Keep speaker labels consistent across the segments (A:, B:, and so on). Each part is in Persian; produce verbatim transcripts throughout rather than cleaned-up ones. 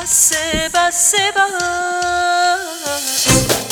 A: بسه بسه بس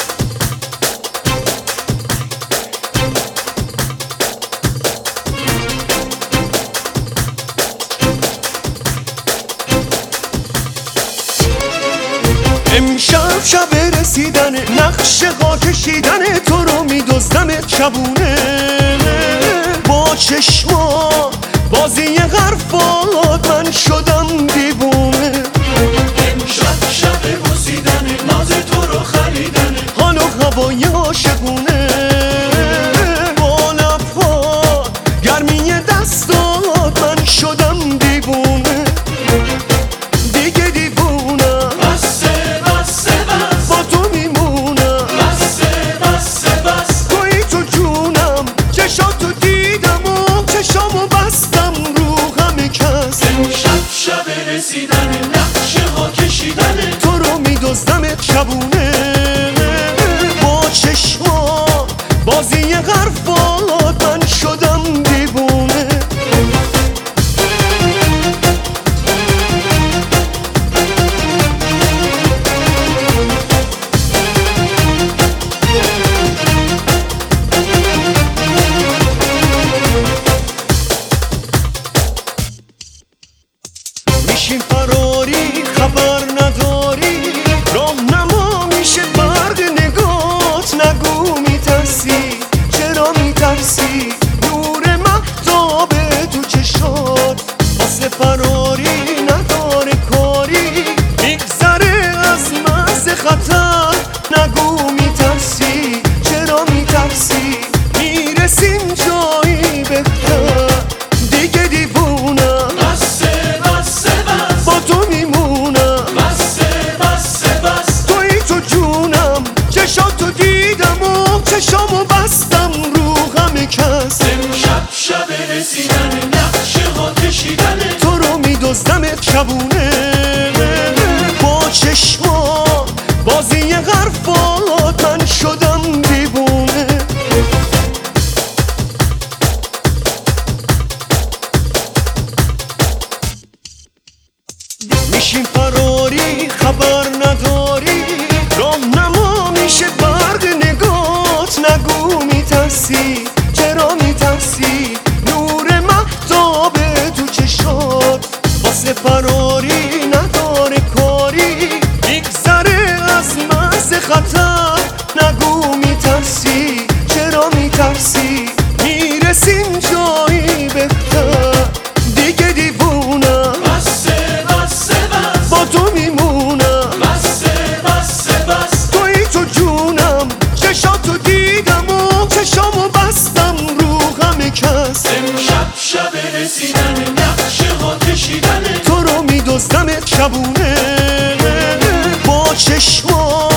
B: امشب شب رسیدن نقش ها کشیدن تو رو میدزدمت شبونه با چشما بازی حرفات من شدم دیوونه
C: امشب شب رسیدن ناز تو رو خریدن
B: حال و هوای عاشقونه با لبها گرمی دستات من شدم دیوونه دیگه دیوونم
C: بسه بسه بس
B: با تو میمونم
C: بسه بسه بس
B: توی تو جونم چشاتو دیدم و چشامو بستم رو همه کس
C: امشب شب رسیدن نقشه ها کشیدن
B: تو رو میدزدمت شبونه با چشما بازی حرفات من شدم دیوونه میشیم فراری خبر نداری راهنما میشه برق نگات نگو میترسی چرا میترسی نور مهتاب تو چشات واسه فراری نداره کاری میگذره از مرز خطر نگو میترسی چرا میترسی میرسیم جایی بهتر دیگه دیوونم
C: بسه بسه بس
B: با تو میمونم
C: بسه بسه بس
B: توی تو جونم چشاتو دیدم و چشامو بستم رو همه کس
C: امشب شب رسیدن نقشه ها کشیدن
B: تو رو میدزدمت شبونه با چشما بازی حرفات من شدم دیوونه میشیم فراری خبر نداری راهنما میشه برق نگات نگو میترسی چرا میترسی نور مهتاب تو چشات واسه فراری نداره کاری میگذره از مرز خطر نگو میترسی چرا میترسی میرسیم جایی بهتر دیگه دیوونم
C: بسه بسه بس
B: با تو میمونم
C: بسه بسه بس
B: توی تو جونم چشاتو دیدم و چشامو بستم رو همه کس
C: امشب شب رسیدن نقشه ها کشیدن
B: تو رو میدزدمت شبونه با چشما